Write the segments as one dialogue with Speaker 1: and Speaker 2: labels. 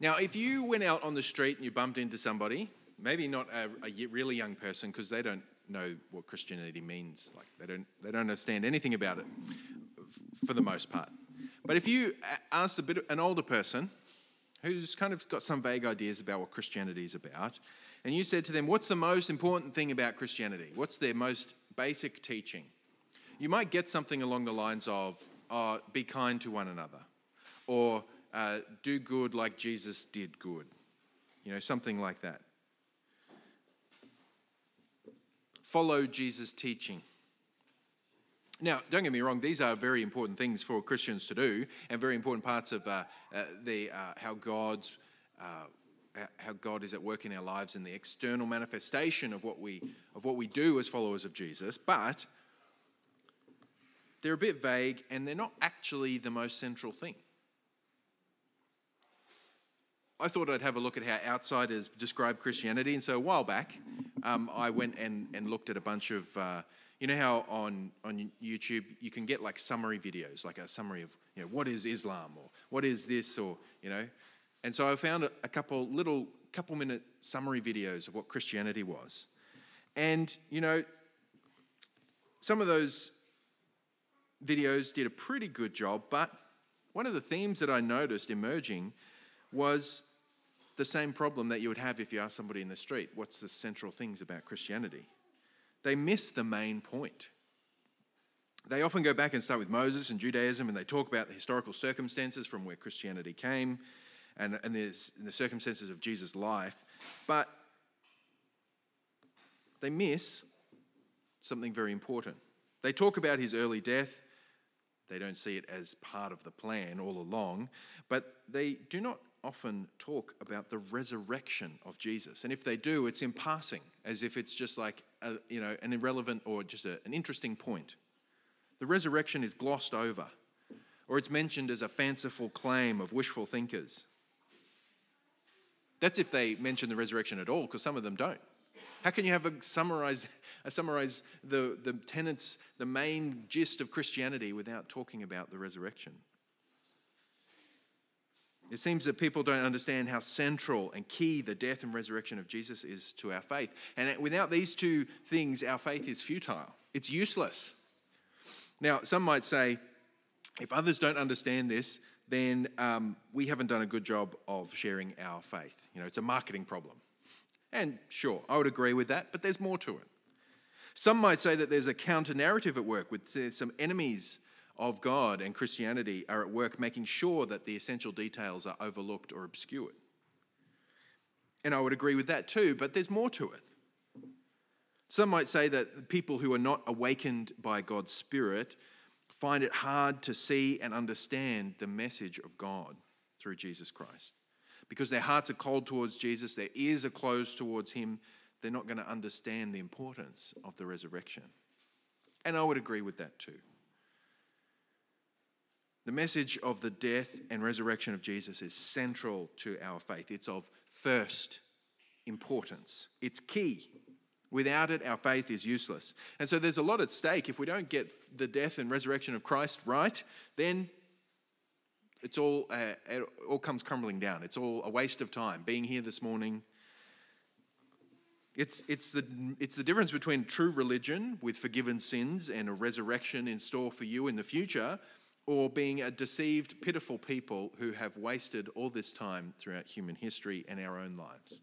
Speaker 1: Now, if you went out on the street and you bumped into somebody, maybe not a really young person because they don't know what Christianity means, like they don't understand anything about it for the most part. But if you asked an older person who's kind of got some vague ideas about what Christianity is about, and you said to them, what's the most important thing about Christianity? What's their most basic teaching? You might get something along the lines of, be kind to one another, or do good like Jesus did good. Something like that. Follow Jesus' teaching. Now, don't get me wrong, these are very important things for Christians to do, and very important parts of how God is at work in our lives and the external manifestation of what we do as followers of Jesus. But they're a bit vague, and they're not actually the most central thing. I thought I'd have a look at how outsiders describe Christianity, and so a while back, I went and looked at a bunch of, you know how on YouTube you can get like summary videos, like a summary of, what is Islam, or what is this, or, and so I found a couple minute summary videos of what Christianity was. And, some of those videos did a pretty good job, but one of the themes that I noticed emerging was the same problem that you would have if you asked somebody in the street, what's the central things about Christianity? They miss the main point. They often go back and start with Moses and Judaism, and they talk about the historical circumstances from where Christianity came and the circumstances of Jesus' life, but they miss something very important. They talk about his early death. They don't see it as part of the plan all along, but they do not often talk about the resurrection of Jesus. And if they do, it's in passing, as if it's just like an irrelevant or just an interesting point. The resurrection is glossed over, or it's mentioned as a fanciful claim of wishful thinkers. That's if they mention the resurrection at all, because some of them don't. How can you have summarize the tenets, the main gist of Christianity without talking about the resurrection? It seems that people don't understand how central and key the death and resurrection of Jesus is to our faith. And without these two things, our faith is futile. It's useless. Now, some might say, if others don't understand this, then we haven't done a good job of sharing our faith. It's a marketing problem. And sure, I would agree with that, but there's more to it. Some might say that there's a counter-narrative at work with some enemies of God and Christianity are at work making sure that the essential details are overlooked or obscured. And I would agree with that too, but there's more to it. Some might say that people who are not awakened by God's Spirit find it hard to see and understand the message of God through Jesus Christ. Because their hearts are cold towards Jesus, their ears are closed towards him, they're not going to understand the importance of the resurrection. And I would agree with that too. The message of the death and resurrection of Jesus is central to our faith. It's of first importance. It's key. Without it, our faith is useless. And so there's a lot at stake. If we don't get the death and resurrection of Christ right, then it all comes crumbling down. It's all a waste of time. Being here this morning, it's the difference between true religion with forgiven sins and a resurrection in store for you in the future, or being a deceived, pitiful people who have wasted all this time throughout human history and our own lives.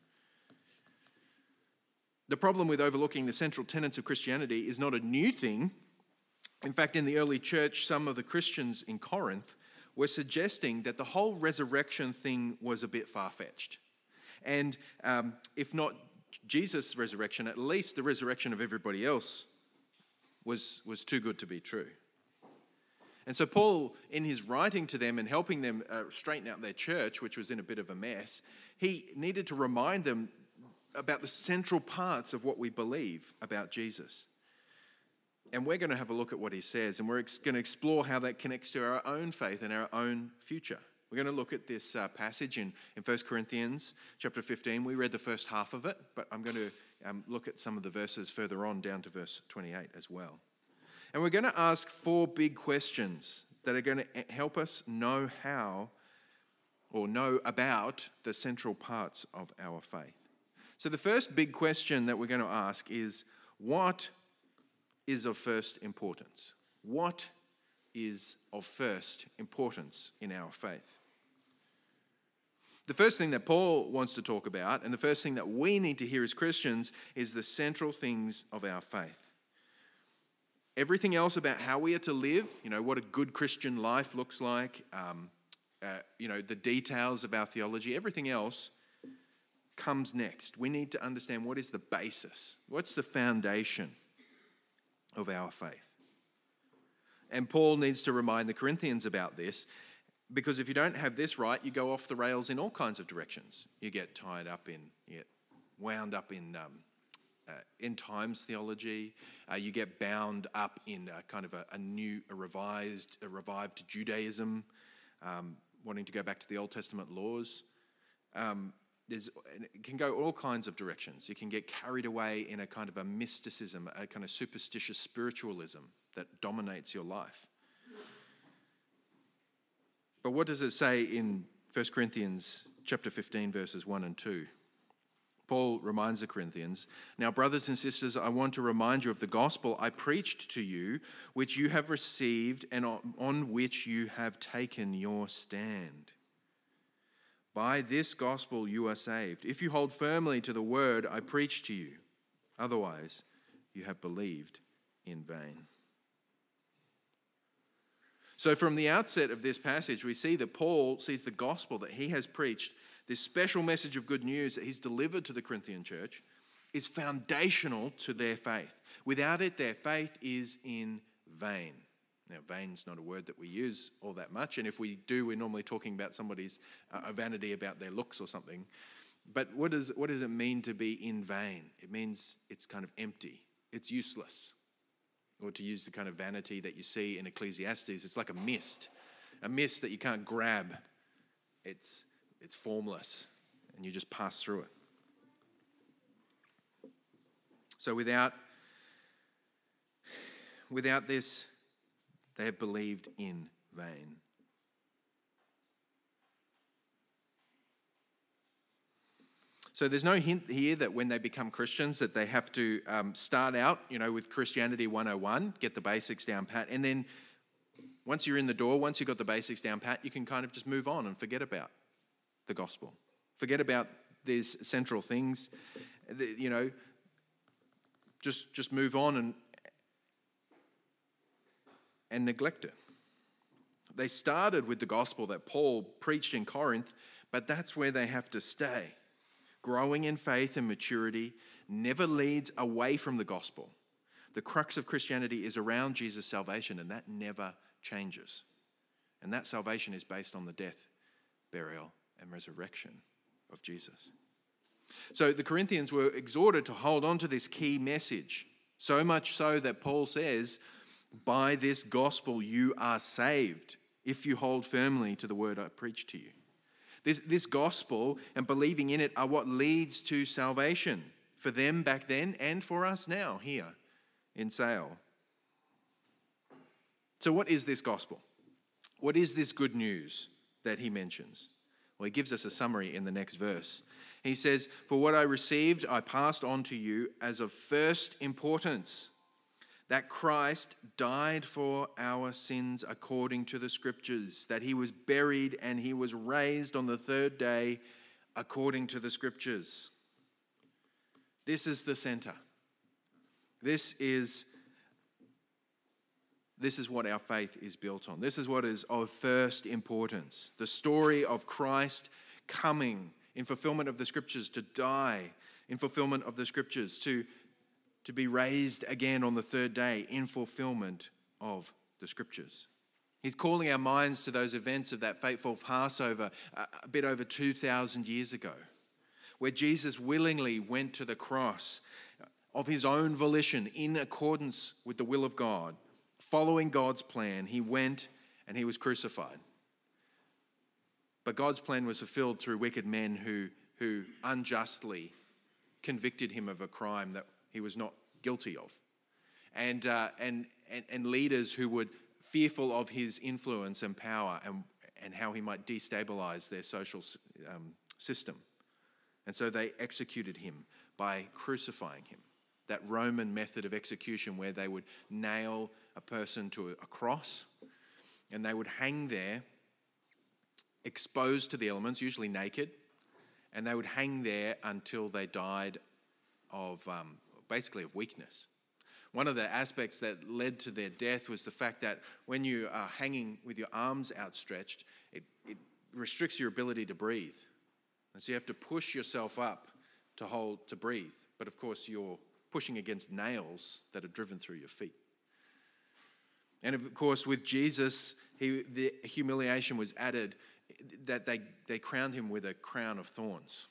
Speaker 1: The problem with overlooking the central tenets of Christianity is not a new thing. In fact, in the early church, some of the Christians in Corinth were suggesting that the whole resurrection thing was a bit far-fetched. And if not Jesus' resurrection, at least the resurrection of everybody else was too good to be true. And so Paul, in his writing to them and helping them straighten out their church, which was in a bit of a mess, he needed to remind them about the central parts of what we believe about Jesus. And we're going to have a look at what he says, and we're going to explore how that connects to our own faith and our own future. We're going to look at this passage in 1 Corinthians chapter 15. We read the first half of it, but I'm going to look at some of the verses further on down to verse 28 as well. And we're going to ask 4 big questions that are going to help us know how or know about the central parts of our faith. So the first big question that we're going to ask is, what is of first importance? What is of first importance in our faith? The first thing that Paul wants to talk about, and the first thing that we need to hear as Christians, is the central things of our faith. Everything else about how we are to live, what a good Christian life looks like, the details of our theology, everything else comes next. We need to understand what is the basis, what's the foundation of our faith. And Paul needs to remind the Corinthians about this, because if you don't have this right, you go off the rails in all kinds of directions. You get wound up in end times theology. You get bound up in kind of a revived Judaism, wanting to go back to the Old Testament laws. It can go all kinds of directions. You can get carried away in a kind of a mysticism, a kind of superstitious spiritualism that dominates your life. But what does it say in 1 Corinthians chapter 15, verses 1 and 2? Paul reminds the Corinthians, "Now, brothers and sisters, I want to remind you of the gospel I preached to you, which you have received and on which you have taken your stand. By this gospel you are saved, if you hold firmly to the word I preached to you. Otherwise, you have believed in vain." So from the outset of this passage, we see that Paul sees the gospel that he has preached, this special message of good news that he's delivered to the Corinthian church, is foundational to their faith. Without it, their faith is in vain. Now, vain's not a word that we use all that much, and if we do, we're normally talking about somebody's vanity about their looks or something. But what does it mean to be in vain? It means it's kind of empty. It's useless. Or to use the kind of vanity that you see in Ecclesiastes, it's like a mist that you can't grab. It's formless, and you just pass through it. So without this, they have believed in vain. So there's no hint here that when they become Christians that they have to start out, with Christianity 101, get the basics down pat, and then once you're in the door, once you've got the basics down pat, you can kind of just move on and forget about the gospel. Forget about these central things, just move on and neglect it. They started with the gospel that Paul preached in Corinth, but that's where they have to stay. Growing in faith and maturity never leads away from the gospel. The crux of Christianity is around Jesus' salvation, and that never changes. And that salvation is based on the death, burial, and resurrection of Jesus. So the Corinthians were exhorted to hold on to this key message, so much so that Paul says, "By this gospel you are saved, if you hold firmly to the word I preached to you." This gospel and believing in it are what leads to salvation for them back then and for us now here in Sale. So what is this gospel? What is this good news that he mentions? Well, he gives us a summary in the next verse. He says, "For what I received, I passed on to you as of first importance, that Christ died for our sins according to the Scriptures, that he was buried and he was raised on the third day according to the Scriptures." This is the center. This is what our faith is built on. This is what is of first importance. The story of Christ coming in fulfillment of the Scriptures, to die in fulfillment of the Scriptures, to be raised again on the third day in fulfillment of the Scriptures. He's calling our minds to those events of that fateful Passover a bit over 2,000 years ago, where Jesus willingly went to the cross of his own volition in accordance with the will of God. Following God's plan, he went and he was crucified. But God's plan was fulfilled through wicked men who unjustly convicted him of a crime that he was not guilty of, and leaders who were fearful of his influence and power and how he might destabilize their social system. And so they executed him by crucifying him. That Roman method of execution where they would nail a person to a cross and they would hang there exposed to the elements, usually naked, and they would hang there until they died of basically of weakness. One of the aspects that led to their death was the fact that when you are hanging with your arms outstretched, it restricts your ability to breathe. And so you have to push yourself up to breathe. But of course, you're pushing against nails that are driven through your feet. And of course, with Jesus, the humiliation was added, that they crowned him with a crown of thorns.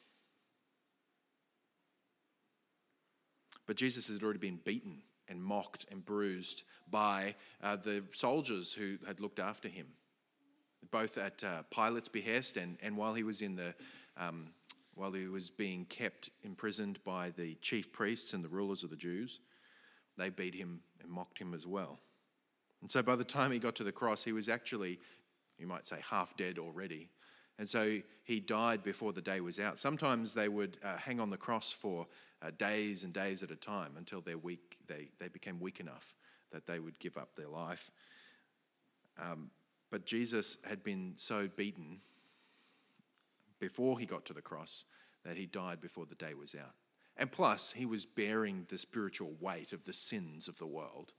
Speaker 1: But Jesus had already been beaten and mocked and bruised by the soldiers who had looked after him, both at Pilate's behest and while he was while he was being kept imprisoned by the chief priests and the rulers of the Jews. They beat him and mocked him as well. And so by the time he got to the cross, he was actually, you might say, half dead already. And so he died before the day was out. Sometimes they would hang on the cross for days and days at a time until they became weak enough that they would give up their life. But Jesus had been so beaten before he got to the cross that he died before the day was out. And plus, he was bearing the spiritual weight of the sins of the world.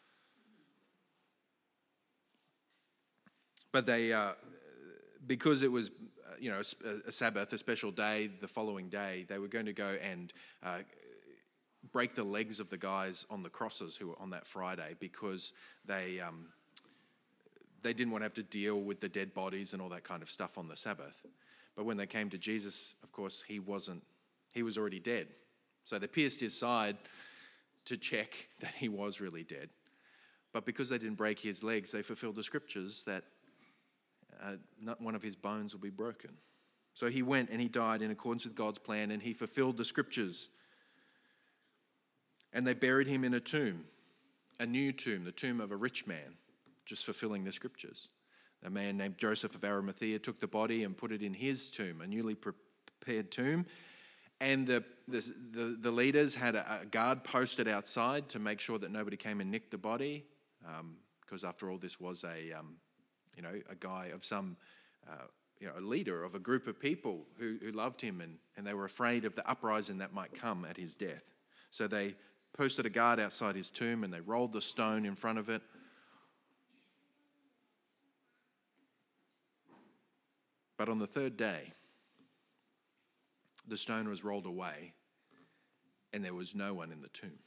Speaker 1: But they, because it was, a Sabbath, a special day, the following day, they were going to go and break the legs of the guys on the crosses who were on that Friday because they didn't want to have to deal with the dead bodies and all that kind of stuff on the Sabbath. But when they came to Jesus, of course, he was already dead. So they pierced his side to check that he was really dead. But because they didn't break his legs, they fulfilled the scriptures that not one of his bones will be broken. So he went and he died in accordance with God's plan, and he fulfilled the scriptures. And they buried him in a tomb, a new tomb, the tomb of a rich man, just fulfilling the scriptures. A man named Joseph of Arimathea took the body and put it in his tomb, a newly prepared tomb. And the leaders had a guard posted outside to make sure that nobody came and nicked the body, because after all, this was a guy of some, a leader of a group of people who loved him, and they were afraid of the uprising that might come at his death. So they posted a guard outside his tomb, and they rolled the stone in front of it. But on the third day, the stone was rolled away, and there was no one in the tomb.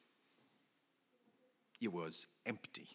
Speaker 1: It was empty.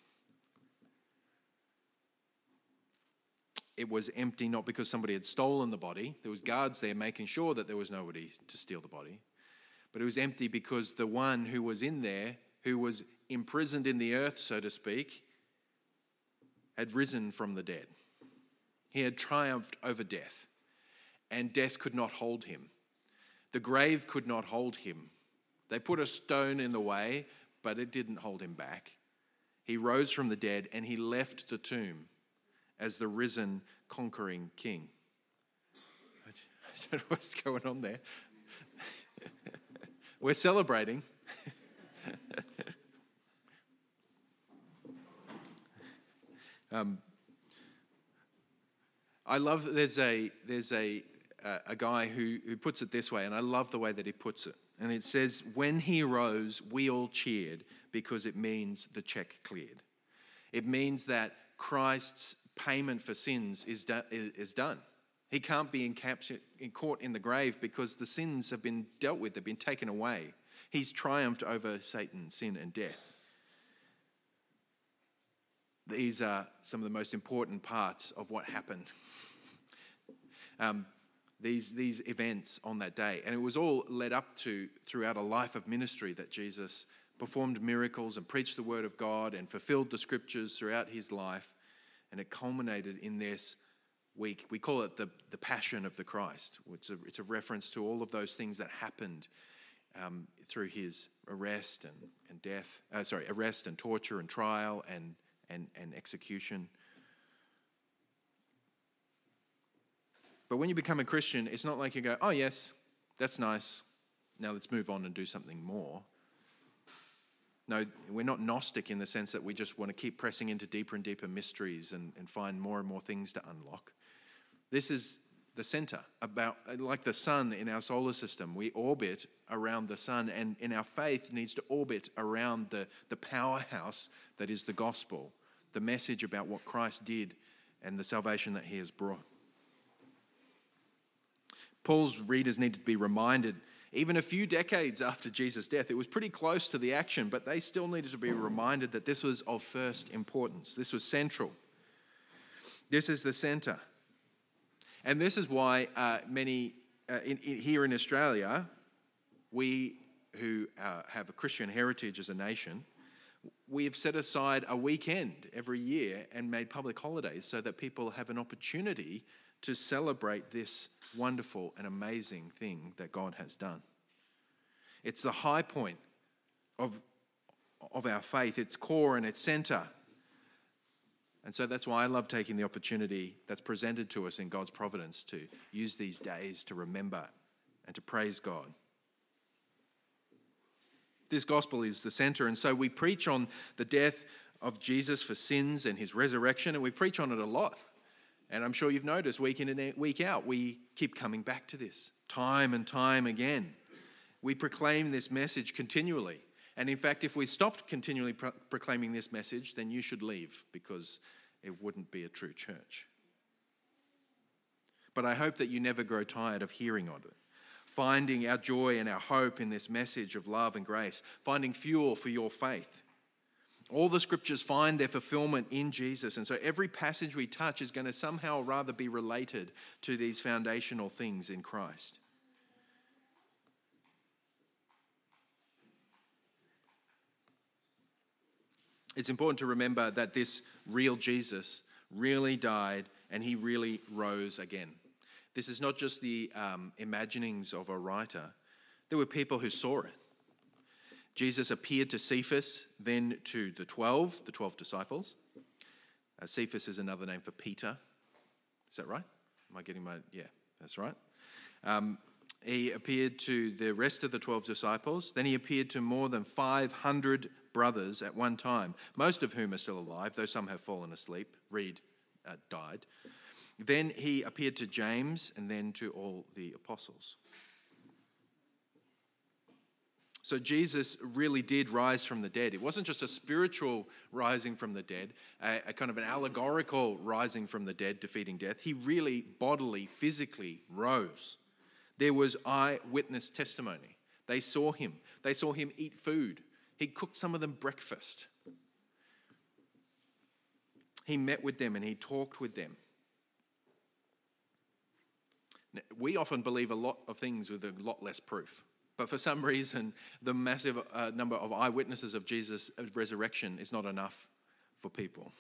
Speaker 1: It was empty not because somebody had stolen the body. There was guards there making sure that there was nobody to steal the body. But it was empty because the one who was in there, who was imprisoned in the earth, so to speak, had risen from the dead. He had triumphed over death, and death could not hold him. The grave could not hold him. They put a stone in the way, but it didn't hold him back. He rose from the dead, and he left the tomb as the risen, conquering king. I don't know what's going on there. We're celebrating. I love there's a guy who puts it this way, and I love the way that he puts it. And it says, when he rose, we all cheered because it means the check cleared. It means that Christ's payment for sins is done. He can't be caught in the grave because the sins have been dealt with, they've been taken away. He's triumphed over Satan, sin, and death. These are some of the most important parts of what happened. These events on that day. And it was all led up to throughout a life of ministry that Jesus performed miracles and preached the word of God and fulfilled the scriptures throughout his life. And it culminated in this week. We call it the Passion of the Christ. It's a reference to all of those things that happened through his arrest and death. Arrest and torture and trial and execution. But when you become a Christian, it's not like you go, oh yes, that's nice. Now let's move on and do something more. No, we're not Gnostic in the sense that we just want to keep pressing into deeper and deeper mysteries and find more and more things to unlock. This is the center, about like the sun in our solar system. We orbit around the sun, and in our faith needs to orbit around the powerhouse that is the gospel, the message about what Christ did and the salvation that he has brought. Paul's readers needed to be reminded, even a few decades after Jesus' death, it was pretty close to the action, but they still needed to be reminded that this was of first importance. This was central. This is the center. And this is why here in Australia, we who have a Christian heritage as a nation, we have set aside a weekend every year and made public holidays so that people have an opportunity to celebrate this wonderful and amazing thing that God has done. It's the high point of our faith, its core and its center. And so that's why I love taking the opportunity that's presented to us in God's providence to use these days to remember and to praise God. This gospel is the center, and so we preach on the death of Jesus for sins and his resurrection, and we preach on it a lot. And I'm sure you've noticed week in and week out, we keep coming back to this time and time again. We proclaim this message continually. And in fact, if we stopped continually proclaiming this message, then you should leave, because it wouldn't be a true church. But I hope that you never grow tired of hearing on it, finding our joy and our hope in this message of love and grace, finding fuel for your faith. All the scriptures find their fulfillment in Jesus, and so every passage we touch is going to somehow or rather be related to these foundational things in Christ. It's important to remember that this real Jesus really died and he really rose again. This is not just the imaginings of a writer. There were people who saw it. Jesus appeared to Cephas, then to the 12 disciples. Cephas is another name for Peter. Is that right? Yeah, that's right. He appeared to the rest of the 12 disciples. Then he appeared to more than 500 brothers at one time, most of whom are still alive, though some have fallen asleep. Reed died. Then he appeared to James and then to all the apostles. So Jesus really did rise from the dead. It wasn't just a spiritual rising from the dead, a kind of an allegorical rising from the dead, defeating death. He really bodily, physically rose. There was eyewitness testimony. They saw him. They saw him eat food. He cooked some of them breakfast. He met with them and he talked with them. Now, we often believe a lot of things with a lot less proof. But for some reason, the massive number of eyewitnesses of Jesus' resurrection is not enough for people.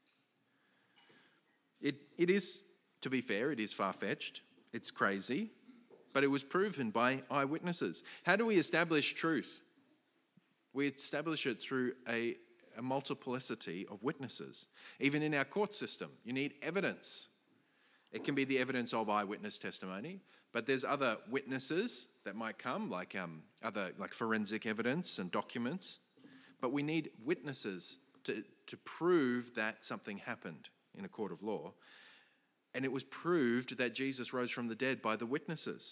Speaker 1: It is, to be fair, it is far-fetched. It's crazy. But it was proven by eyewitnesses. How do we establish truth? We establish it through a multiplicity of witnesses. Even in our court system, you need evidence. It can be the evidence of eyewitness testimony, but there's other witnesses that might come, like forensic evidence and documents. But we need witnesses to prove that something happened in a court of law. And it was proved that Jesus rose from the dead by the witnesses.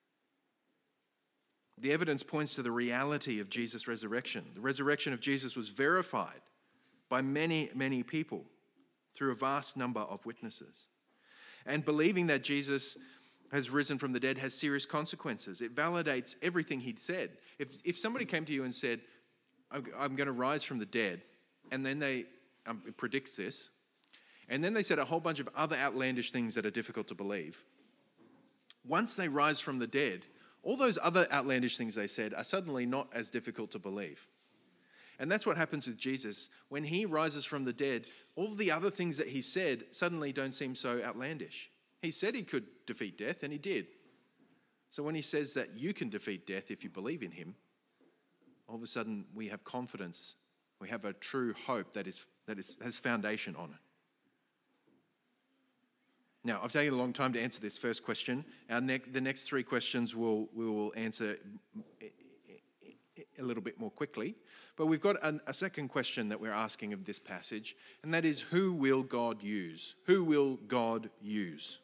Speaker 1: The evidence points to the reality of Jesus' resurrection. The resurrection of Jesus was verified by many, many people through a vast number of witnesses. And believing that Jesus has risen from the dead has serious consequences. It validates everything he'd said. If somebody came to you and said, I'm going to rise from the dead, and then they predicts this, and then they said a whole bunch of other outlandish things that are difficult to believe, once they rise from the dead, all those other outlandish things they said are suddenly not as difficult to believe. And that's what happens with Jesus. When he rises from the dead, all the other things that he said suddenly don't seem so outlandish. He said he could defeat death, and he did. So when he says that you can defeat death if you believe in him, all of a sudden we have confidence. We have a true hope that has foundation on it. Now, I've taken a long time to answer this first question. The next three questions we will answer a little bit more quickly. But we've got a second question that we're asking of this passage, and that is, who will God use? Who will God use?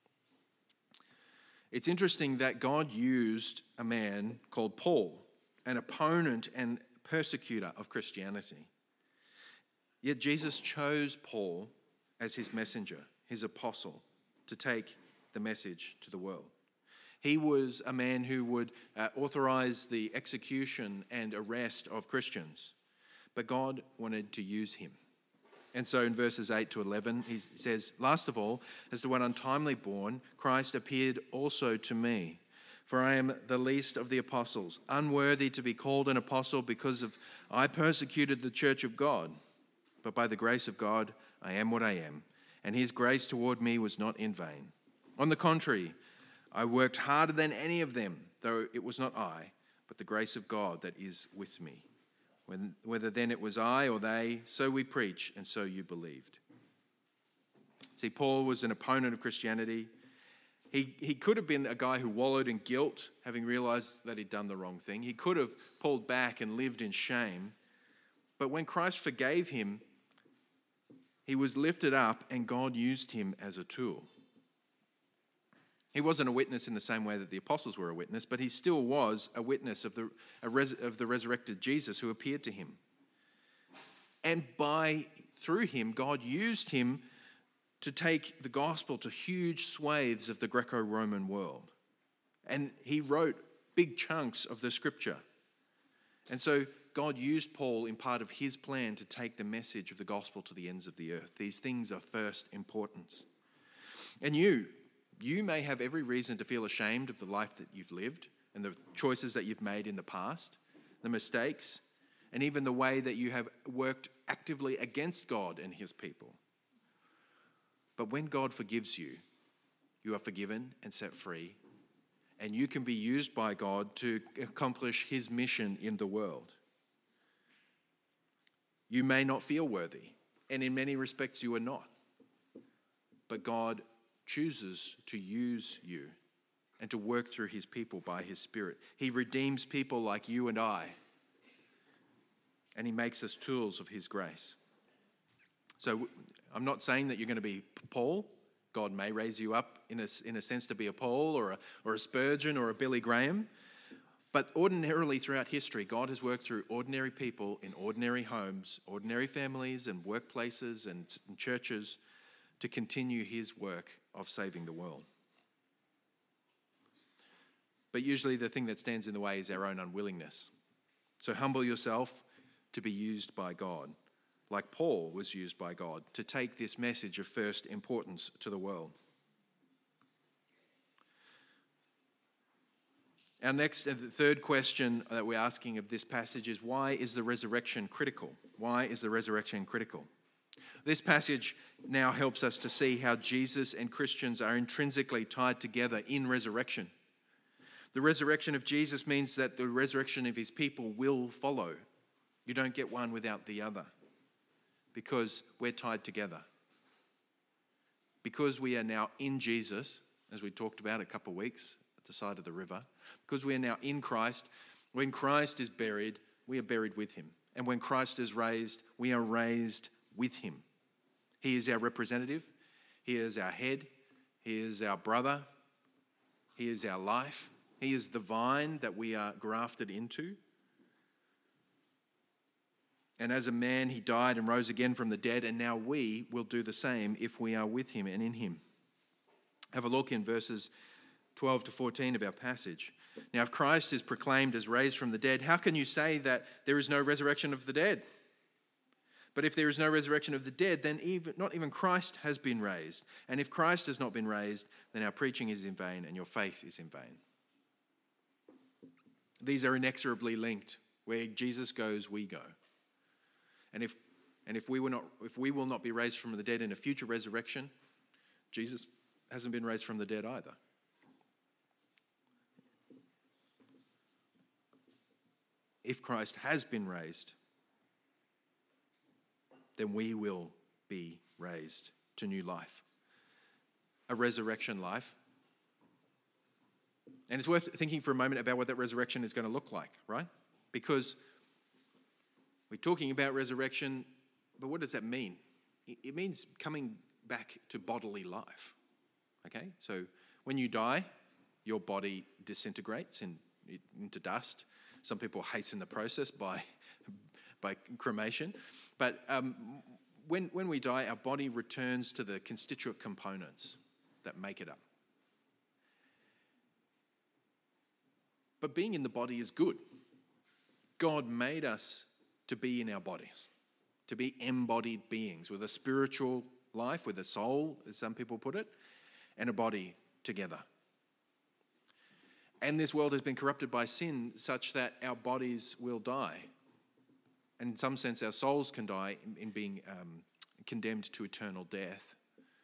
Speaker 1: It's interesting that God used a man called Paul, an opponent and persecutor of Christianity. Yet Jesus chose Paul as his messenger, his apostle, to take the message to the world. He was a man who would authorize the execution and arrest of Christians, but God wanted to use him. And so in verses 8 to 11, he says, "Last of all, as the one untimely born, Christ appeared also to me. For I am the least of the apostles, unworthy to be called an apostle because I persecuted the church of God. But by the grace of God, I am what I am, and his grace toward me was not in vain. On the contrary, I worked harder than any of them, though it was not I, but the grace of God that is with me. Whether then it was I or they, so we preach, and so you believed." See, Paul was an opponent of Christianity. He could have been a guy who wallowed in guilt, having realized that he'd done the wrong thing. He could have pulled back and lived in shame. But when Christ forgave him, he was lifted up and God used him as a tool. He wasn't a witness in the same way that the apostles were a witness, but he still was a witness of the resurrected Jesus who appeared to him. And through him, God used him to take the gospel to huge swathes of the Greco-Roman world. And he wrote big chunks of the scripture. And so God used Paul in part of his plan to take the message of the gospel to the ends of the earth. These things are first importance. And you may have every reason to feel ashamed of the life that you've lived and the choices that you've made in the past, the mistakes, and even the way that you have worked actively against God and his people. But when God forgives you, you are forgiven and set free, and you can be used by God to accomplish his mission in the world. You may not feel worthy, and in many respects you are not. But God chooses to use you and to work through his people by his Spirit. He redeems people like you and I, and he makes us tools of his grace. So I'm not saying that you're going to be Paul. God may raise you up in a sense to be a Paul or a Spurgeon or a Billy Graham. But ordinarily throughout history, God has worked through ordinary people in ordinary homes, ordinary families and workplaces and churches to continue his work of saving the world. But usually the thing that stands in the way is our own unwillingness. So humble yourself to be used by God, like Paul was used by God, to take this message of first importance to the world. Our next and the third question that we're asking of this passage is, why is the resurrection critical? Why is the resurrection critical? This passage now helps us to see how Jesus and Christians are intrinsically tied together in resurrection. The resurrection of Jesus means that the resurrection of his people will follow. You don't get one without the other, because we're tied together. Because we are now in Jesus, as we talked about a couple of weeks at the side of the river, because we are now in Christ, when Christ is buried, we are buried with him. And when Christ is raised, we are raised with him. He is our representative. He is our head. He is our brother. He is our life. He is the vine that we are grafted into. And as a man, he died and rose again from the dead, and now we will do the same if we are with him and in him. Have a look in verses 12 to 14 of our passage. Now, if Christ is proclaimed as raised from the dead, how can you say that there is no resurrection of the dead? But if there is no resurrection of the dead, then not even Christ has been raised. And if Christ has not been raised, then our preaching is in vain and your faith is in vain. These are inexorably linked. Where Jesus goes, we go. And if we will not be raised from the dead in a future resurrection, Jesus hasn't been raised from the dead either. If Christ has been raised, then we will be raised to new life. a resurrection life. And it's worth thinking for a moment about what that resurrection is going to look like, right? Because we're talking about resurrection, but what does that mean? It means coming back to bodily life, okay? So when you die, your body disintegrates into dust. Some people hasten the process by cremation. But when we die, our body returns to the constituent components that make it up. But being in the body is good. God made us to be in our bodies, to be embodied beings with a spiritual life, with a soul, as some people put it, and a body together. And this world has been corrupted by sin such that our bodies will die. And in some sense, our souls can die in being condemned to eternal death.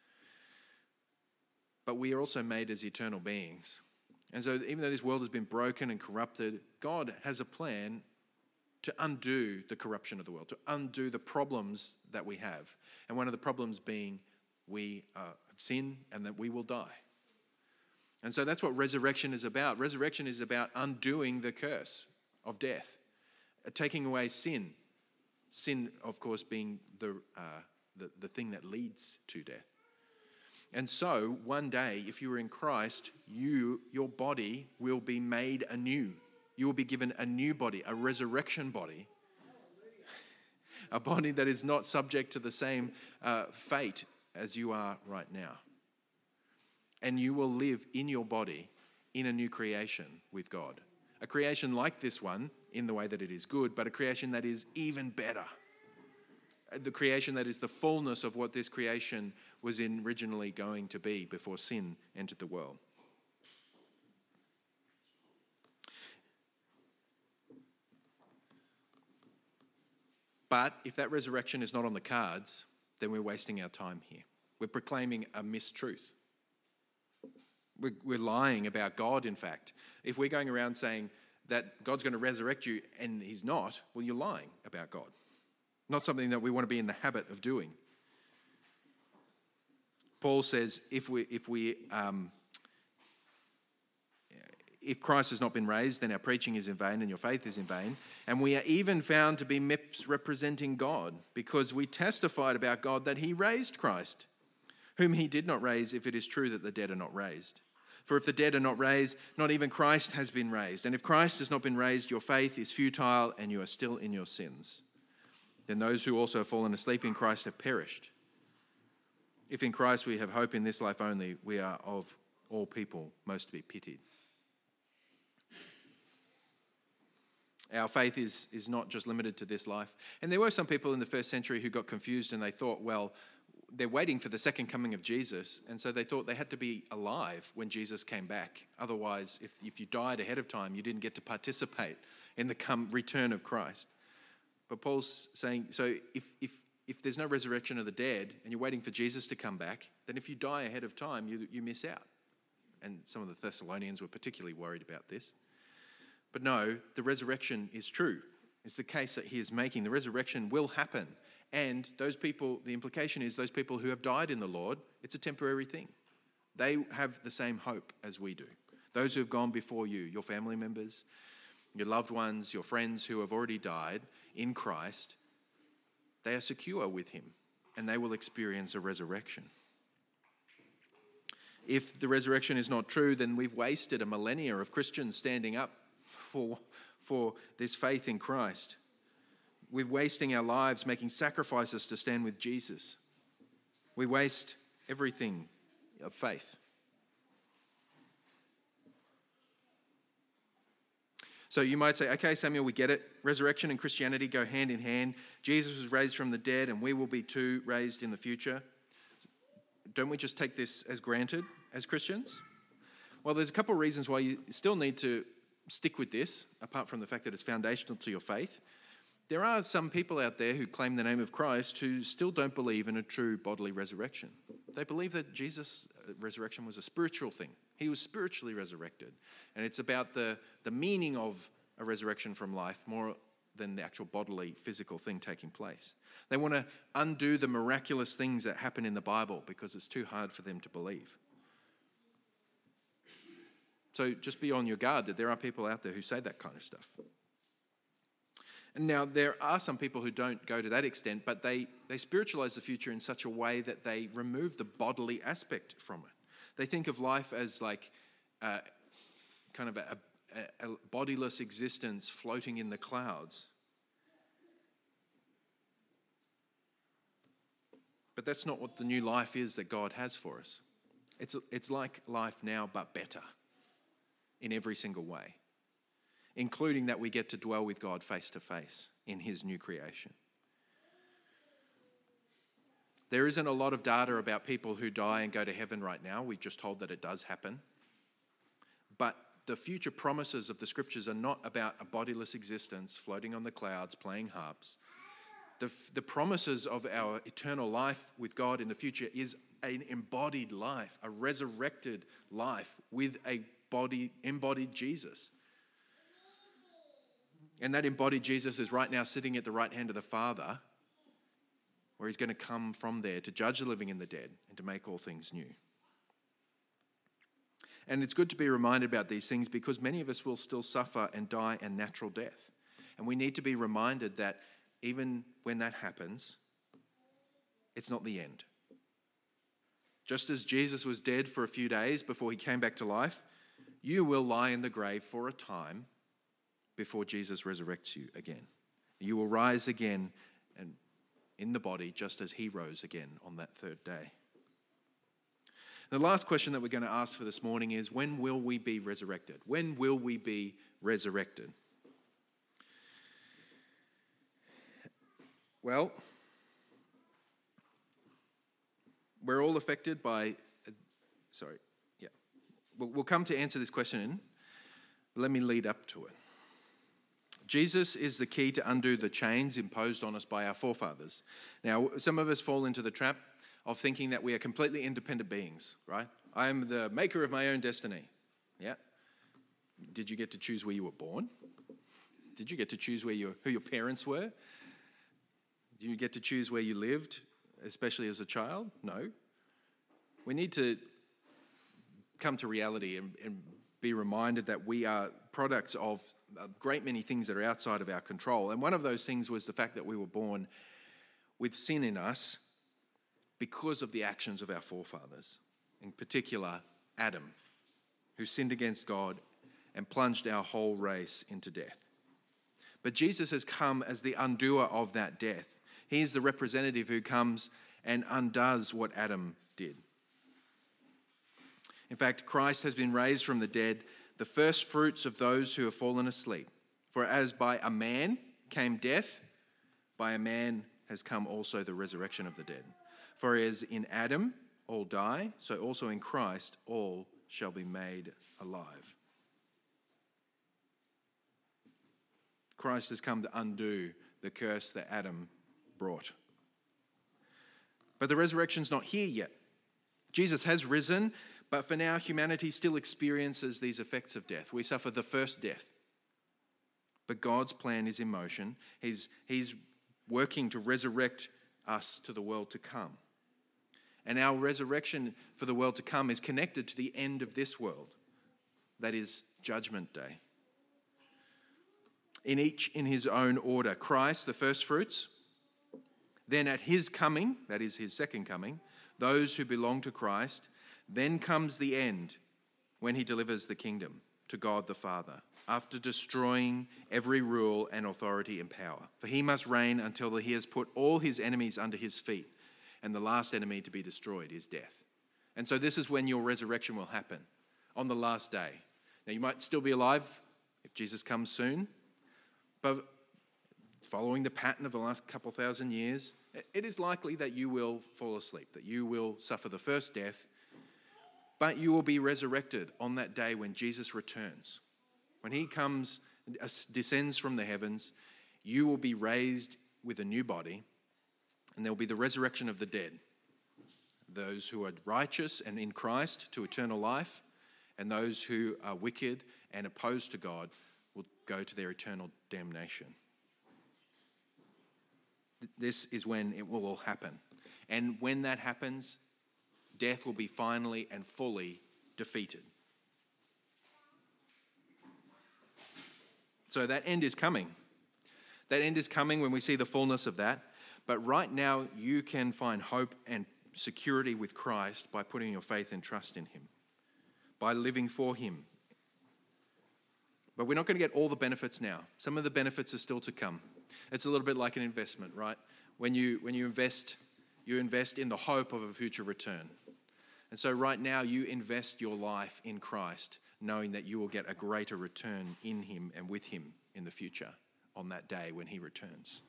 Speaker 1: But we are also made as eternal beings. And so even though this world has been broken and corrupted, God has a plan to undo the corruption of the world, to undo the problems that we have. And one of the problems being we have sin and that we will die. And so that's what resurrection is about. Resurrection is about undoing the curse of death, taking away sin. Sin, of course, being the thing that leads to death. And so, one day, if you are in Christ, your body will be made anew. You will be given a new body, a resurrection body. A body that is not subject to the same fate as you are right now. And you will live in your body in a new creation with God. A creation like this one, in the way that it is good, but a creation that is even better. The creation that is the fullness of what this creation was originally going to be before sin entered the world. But if that resurrection is not on the cards, then we're wasting our time here. We're proclaiming a mistruth. We're lying about God, in fact. If we're going around saying that God's going to resurrect you and he's not, well, you're lying about God. Not something that we want to be in the habit of doing. Paul says if Christ has not been raised, then our preaching is in vain and your faith is in vain. And we are even found to be misrepresenting God, because we testified about God that he raised Christ, whom he did not raise, if it is true that the dead are not raised. For if the dead are not raised, not even Christ has been raised. And if Christ has not been raised, your faith is futile and you are still in your sins. Then those who also have fallen asleep in Christ have perished. If in Christ we have hope in this life only, we are of all people most to be pitied. Our faith is not just limited to this life. And there were some people in the first century who got confused and they thought, well, they're waiting for the second coming of Jesus, and so they thought they had to be alive when Jesus came back. Otherwise, if you died ahead of time, you didn't get to participate in the return of Christ. But Paul's saying, so if there's no resurrection of the dead and you're waiting for Jesus to come back, then if you die ahead of time, you miss out. And some of the Thessalonians were particularly worried about this. But no, the resurrection is true. It's the case that he is making. The resurrection will happen. And those people, the implication is those people who have died in the Lord, it's a temporary thing. They have the same hope as we do. Those who have gone before you, your family members, your loved ones, your friends who have already died in Christ, they are secure with him and they will experience a resurrection. If the resurrection is not true, then we've wasted a millennia of Christians standing up for this faith in Christ. We're wasting our lives making sacrifices to stand with Jesus. We waste everything of faith. So you might say, okay, Samuel, we get it. Resurrection and Christianity go hand in hand. Jesus was raised from the dead and we will be too raised in the future. Don't we just take this as granted as Christians? Well, there's a couple of reasons why you still need to stick with this, apart from the fact that it's foundational to your faith. There are some people out there who claim the name of Christ who still don't believe in a true bodily resurrection. They believe that Jesus' resurrection was a spiritual thing. He was spiritually resurrected. And it's about the meaning of a resurrection from life more than the actual bodily, physical thing taking place. They want to undo the miraculous things that happen in the Bible because it's too hard for them to believe. So just be on your guard that there are people out there who say that kind of stuff. And now there are some people who don't go to that extent, but they spiritualize the future in such a way that they remove the bodily aspect from it. They think of life as like kind of a bodiless existence floating in the clouds. But that's not what the new life is that God has for us. It's like life now, but better in every single way, including that we get to dwell with God face to face in his new creation. There isn't a lot of data about people who die and go to heaven right now. We're just told that it does happen. But the future promises of the scriptures are not about a bodiless existence floating on the clouds, playing harps. The promises of our eternal life with God in the future is an embodied life, a resurrected life with a embodied Jesus. And that embodied Jesus is right now sitting at the right hand of the Father, where he's going to come from there to judge the living and the dead and to make all things new. And it's good to be reminded about these things because many of us will still suffer and die a natural death. And we need to be reminded that even when that happens, it's not the end. Just as Jesus was dead for a few days before he came back to life, you will lie in the grave for a time before Jesus resurrects you again. You will rise again and in the body just as he rose again on that third day. The last question that we're going to ask for this morning is, when will we be resurrected? When will we be resurrected? Well, we're all affected by... We'll come to answer this question. Let me lead up to it. Jesus is the key to undo the chains imposed on us by our forefathers. Now, some of us fall into the trap of thinking that we are completely independent beings, right? I am the maker of my own destiny. Yeah. Did you get to choose where you were born? Did you get to choose who your parents were? Did you get to choose where you lived, especially as a child? No. We need to come to reality and be reminded that we are products of a great many things that are outside of our control. And one of those things was the fact that we were born with sin in us because of the actions of our forefathers, in particular Adam, who sinned against God and plunged our whole race into death. But Jesus has come as the undoer of that death. He is the representative who comes and undoes what Adam did. In fact, Christ has been raised from the dead, the first fruits of those who have fallen asleep. For as by a man came death, by a man has come also the resurrection of the dead. For as in Adam all die, so also in Christ all shall be made alive. Christ has come to undo the curse that Adam brought. But the resurrection's not here yet. Jesus has risen, but for now humanity still experiences these effects of death. We suffer the first death. But God's plan is in motion. He's working to resurrect us to the world to come. And our resurrection for the world to come is connected to the end of this world. That is Judgment Day. In each in his own order. Christ, the first fruits. Then at his coming, that is his second coming, those who belong to Christ. Then comes the end when he delivers the kingdom to God the Father, after destroying every rule and authority and power. For he must reign until he has put all his enemies under his feet, and the last enemy to be destroyed is death. And so this is when your resurrection will happen, on the last day. Now you might still be alive if Jesus comes soon, but following the pattern of the last couple thousand years, it is likely that you will fall asleep, that you will suffer the first death, but you will be resurrected on that day when Jesus returns. When he comes, descends from the heavens, you will be raised with a new body, and there will be the resurrection of the dead. Those who are righteous and in Christ to eternal life, and those who are wicked and opposed to God will go to their eternal damnation. This is when it will all happen. And when that happens, death will be finally and fully defeated. So that end is coming. That end is coming when we see the fullness of that. But right now, you can find hope and security with Christ by putting your faith and trust in him, by living for him. But we're not going to get all the benefits now. Some of the benefits are still to come. It's a little bit like an investment, right? When you invest in the hope of a future return. And so right now, you invest your life in Christ, knowing that you will get a greater return in him and with him in the future on that day when he returns.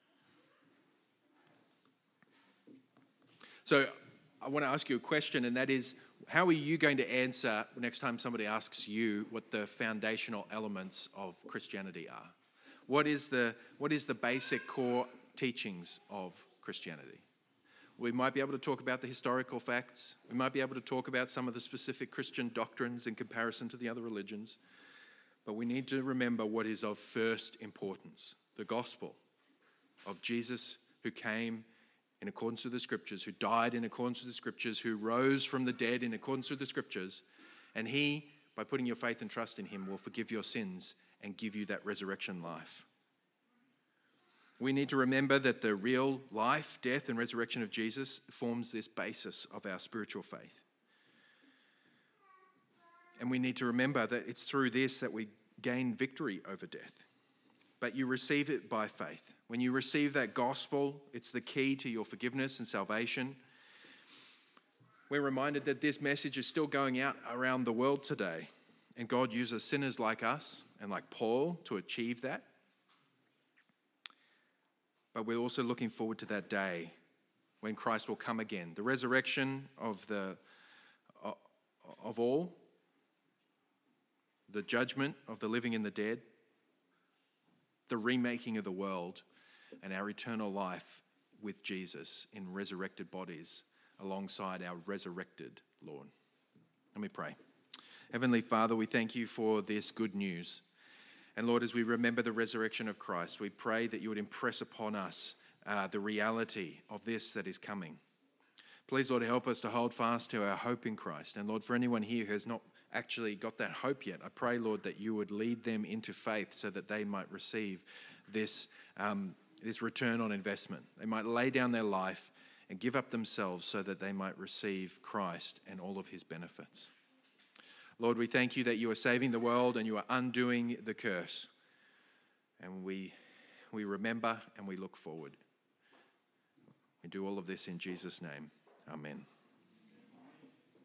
Speaker 1: So I want to ask you a question, and that is, how are you going to answer next time somebody asks you what the foundational elements of Christianity are? What is the basic core teachings of Christianity? We might be able to talk about the historical facts. We might be able to talk about some of the specific Christian doctrines in comparison to the other religions. But we need to remember what is of first importance: the gospel of Jesus, who came in accordance with the scriptures, who died in accordance with the scriptures, who rose from the dead in accordance with the scriptures. And he, by putting your faith and trust in him, will forgive your sins and give you that resurrection life. We need to remember that the real life, death, and resurrection of Jesus forms this basis of our spiritual faith. And we need to remember that it's through this that we gain victory over death. But you receive it by faith. When you receive that gospel, it's the key to your forgiveness and salvation. We're reminded that this message is still going out around the world today. And God uses sinners like us and like Paul to achieve that. But we're also looking forward to that day when Christ will come again. The resurrection of all, the judgment of the living and the dead, the remaking of the world, and our eternal life with Jesus in resurrected bodies alongside our resurrected Lord. Let me pray. Heavenly Father, we thank you for this good news. And Lord, as we remember the resurrection of Christ, we pray that you would impress upon us the reality of this that is coming. Please, Lord, help us to hold fast to our hope in Christ. And Lord, for anyone here who has not actually got that hope yet, I pray, Lord, that you would lead them into faith so that they might receive this return on investment. They might lay down their life and give up themselves so that they might receive Christ and all of his benefits. Lord, we thank you that you are saving the world and you are undoing the curse. And we remember and we look forward. We do all of this in Jesus' name. Amen.